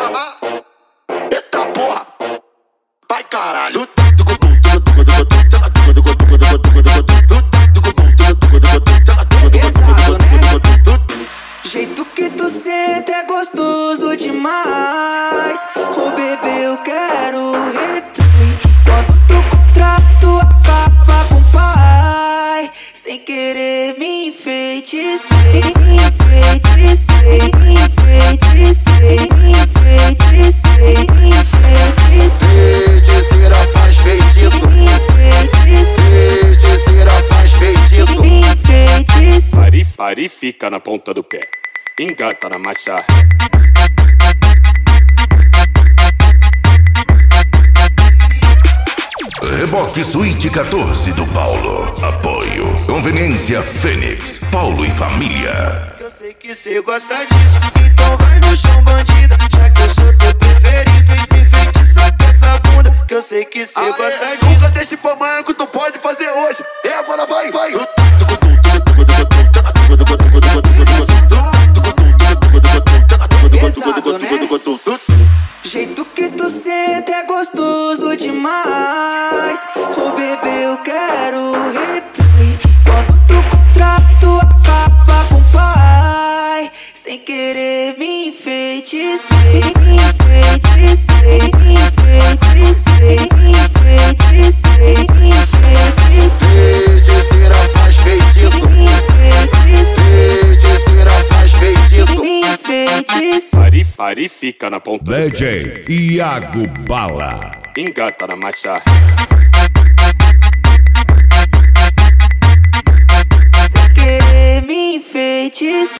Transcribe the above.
chama. Eita porra, vai caralho. Pesado, né? Jeito que tu senta é gostoso demais. Oh bebê, eu quero replay. Quando tu contrato acaba com o pai, sem querer me enfeitecei, me enfeitecei, me enfeitecei, me enfeitecei, me enfeitecei. Feiticeira faz feitiço, Me enfeitecei, feiticeira faz feitiço. me enfeitecei. Pare, fica na ponta do pé, engata na marcha. Reboque Suíte 14 do Paulo. Apoio Conveniência Fênix, Paulo e Família. Eu sei que cê gosta disso, então vai no chão, bandida. Já que eu sou teu preferido, vem me feitiçar com essa bunda. Que eu sei que cê gosta disso. Nunca deixe pra amanhã que tu pode fazer hoje. E agora vai, vai. Pesado, né? Jeito que tu senta é gostoso demais. Oh bebê, eu quero replay. Quando tu contrato acaba com o pai, sem querer me enfeitecei, me enfeitecei, me enfeitecei, me enfeitecei, me enfeitecei. Feiticeira faz feitiço, Me enfeitecei, feiticeira faz feitiço. me enfeitecei. Pare, fica na ponta do pé, DJ Iago Bala. engata na marcha. Sem querer me enfeitiçar.